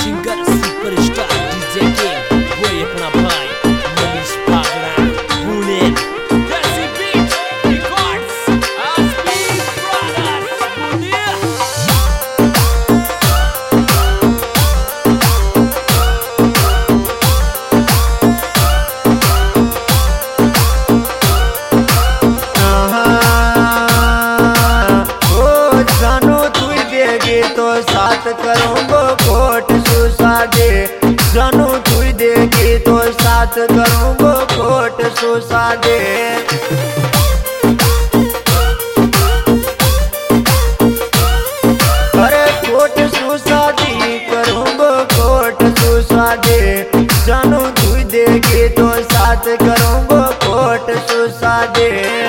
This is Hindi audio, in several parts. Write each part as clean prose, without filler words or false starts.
सिंगर सुपरस्टार डीजे किंग वो अपना भाई मनीष पागला पुणे देसी बीट रिकॉर्ड्स आसपी ब्रदर्स पुणे। तो साथ करूँगो कोट सुसादे जानू तू देगी तो साथ करूँगो कोट सुसादे। अरे कोट सुसादी करूँगो कोट सुसादे जानू तू देगी तो साथ करूँगो कोट सुसादे।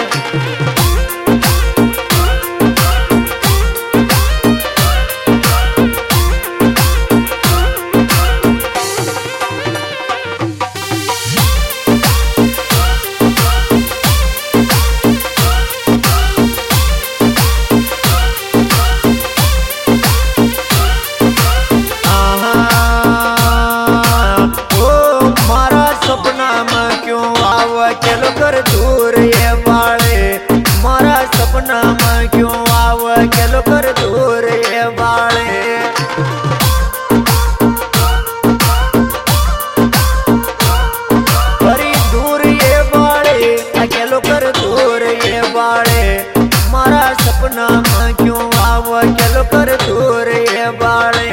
चलो कर दूर ये वाले मारा सपना में क्यों आव चलो कर दूर ये वाले। बड़ी दूर ये वाले चलो कर दूर ये वाले मारा सपना में क्यों आव चलो कर दूर ये वाले।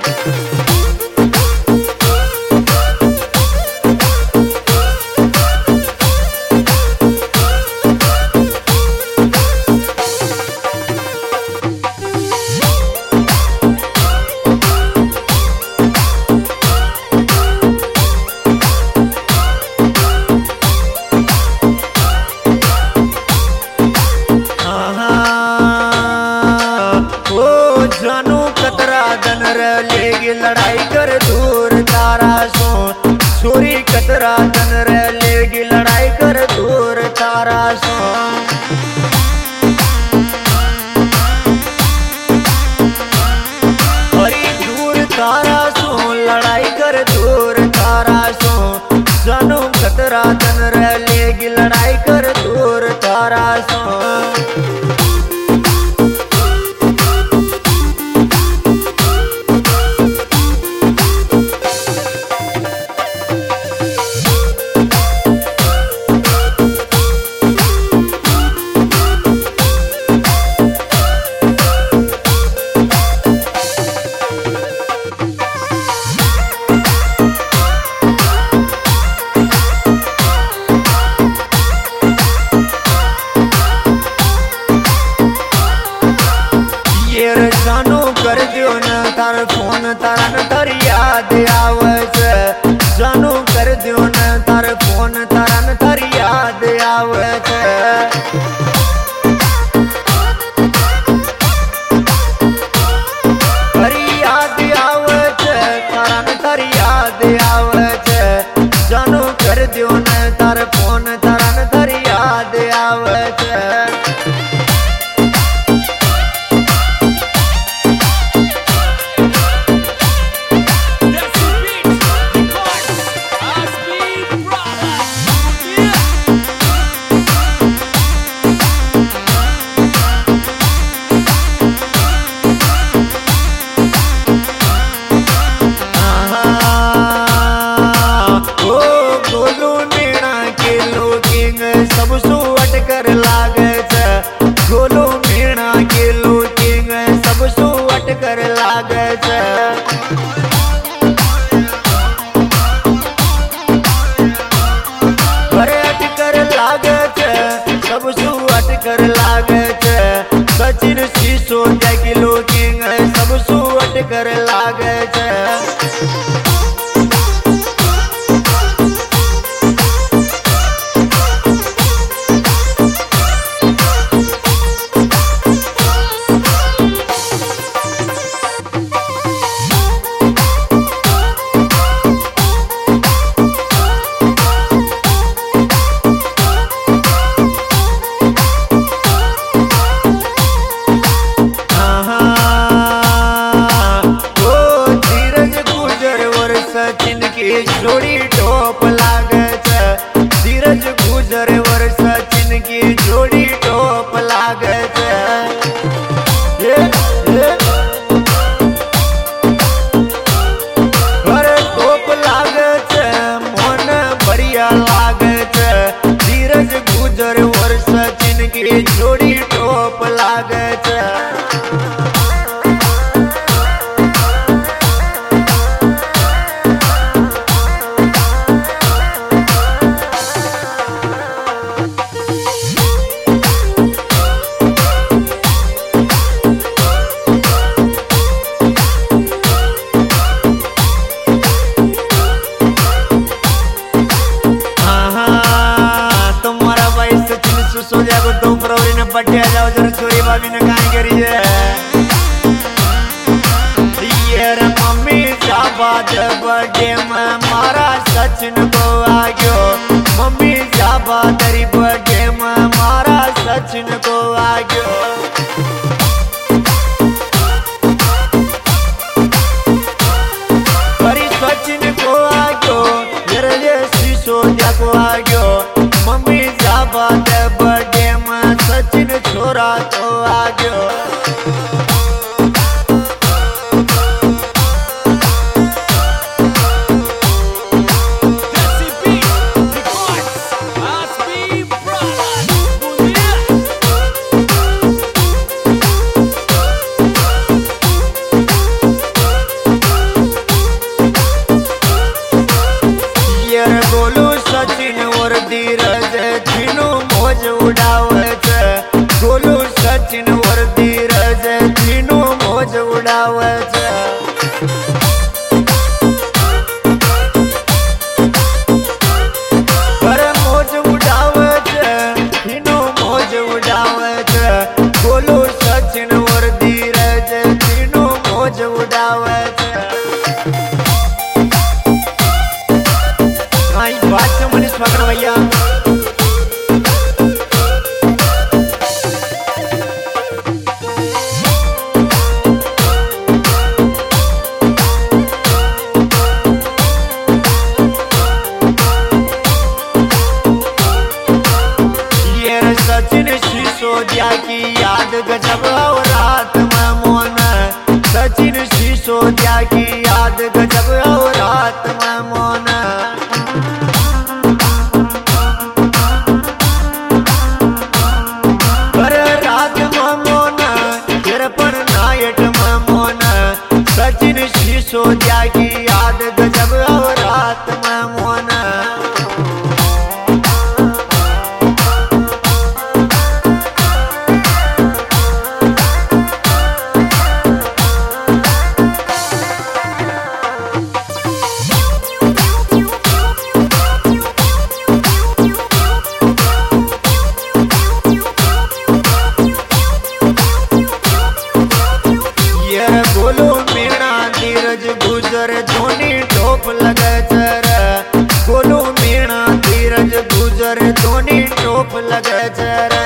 जानू कतरा दन लेगी लड़ाई कर दूर तारा सो छोरी कतरा दन लेगी लड़ाई कर दूर तारा सो। बड़ी दूर तारा सो लड़ाई कर दूर तारा सो जानू कतरा दन लेगी लड़ाई कर दूर तारा सो। जानू कर दियो न तार फोन तारा न तार याद आवस जानू कर दियो न तार फोन तारा न तार याद आवस। तारी याद आवस तारा न तार याद आवस जानू कर दियो न तार फोन तारा न तार याद आवस। सब सु अटकर लागे गोलू मीणा के लूटिंग सब सु अटकर लागे। अरे अटकर लागे सब सु अटकर लागे सचिन शीशो की लूटिंग सब सु अटकर लागे। धीरज बर्थडे जाओ जर छोरी भाभी ने काई करी है ये रे मम्मी जाबाद बर्थडे में मारा सचिन को आ गयो मम्मी जाबाद तेरी बर्थडे में मारा सचिन को आ गयो सचिन को आ गयो ये सिसोदिया को आ गयो मम्मी जाबाद बर्थडे में सचिन छोरा को आ गयो सचिन और धीरज तीनों मौज उड़ावे छे गोलू सचिन और धीरज तीनों मौज उड़ावे छे पर मौज उड़ावे छे तीनों मौज उड़ावे छे गोलू सचिन और धीरज तीनों मौज उड़ावे छे मनीष पकड़ भैया ये सचिन सिसोदिया की याद गजब और रात में मोन सचिन सिसोदिया की याद गजब और रात में मोन सचिन सिसोदिया की याद गजब और रात में मोन गुजर धोनी टोप लगे गोलू मीणा धीरज गुजर धोनी टोप लगे